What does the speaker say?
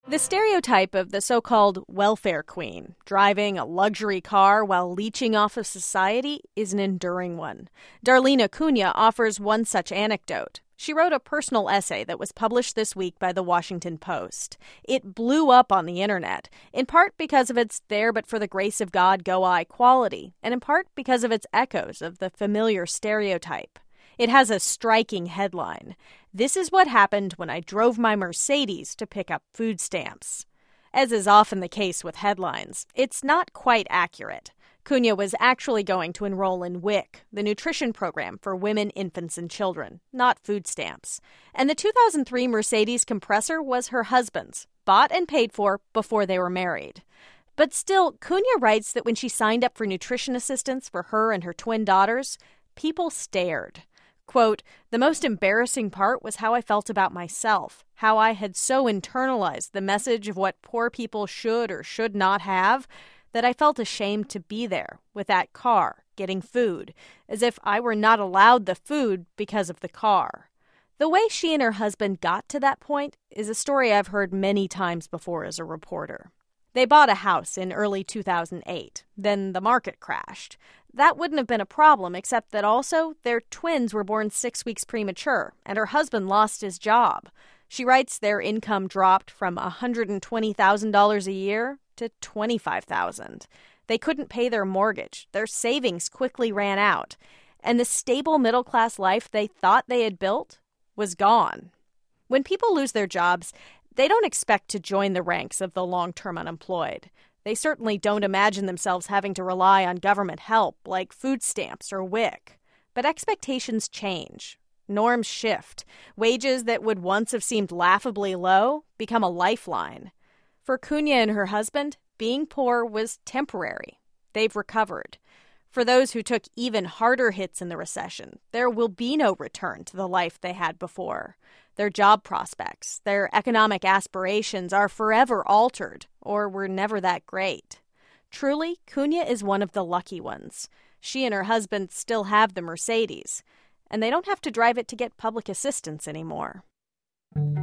The stereotype of the so-called welfare queen, driving a luxury car while leeching off of society, is an enduring one. Darlene Acuna offers one such anecdote. She wrote a personal essay that was published this week by The Washington Post. It blew up on the internet, in part because of its there but for the grace of God go I quality, and in part because of its echoes of the familiar stereotype. It has a striking headline. "This is what happened when I drove my Mercedes to pick up food stamps." As is often the case with headlines, it's not quite accurate. Cunha was actually going to enroll in WIC, the nutrition program for women, infants, and children, not food stamps. And the 2003 Mercedes compressor was her husband's, bought and paid for before they were married. But still, Cunha writes that when she signed up for nutrition assistance for her and her twin daughters, people stared. Quote, "The most embarrassing part was how I felt about myself, how I had so internalized the message of what poor people should or should not have, that I felt ashamed to be there with that car, getting food, as if I were not allowed the food because of the car." The way she and her husband got to that point is a story I've heard many times before as a reporter. They bought a house in early 2008. Then the market crashed. That wouldn't have been a problem, except that also their twins were born 6 weeks premature, and her husband lost his job. She writes their income dropped from $120,000 a year to $25,000. They couldn't pay their mortgage. Their savings quickly ran out. And the stable middle-class life they thought they had built was gone. When people lose their jobs, they don't expect to join the ranks of the long-term unemployed. They certainly don't imagine themselves having to rely on government help like food stamps or WIC. But expectations change. Norms shift. Wages that would once have seemed laughably low become a lifeline. For Cunha and her husband, being poor was temporary. They've recovered. For those who took even harder hits in the recession, there will be no return to the life they had before. Their job prospects, their economic aspirations are forever altered, or were never that great. Truly, Cunha is one of the lucky ones. She and her husband still have the Mercedes, and they don't have to drive it to get public assistance anymore.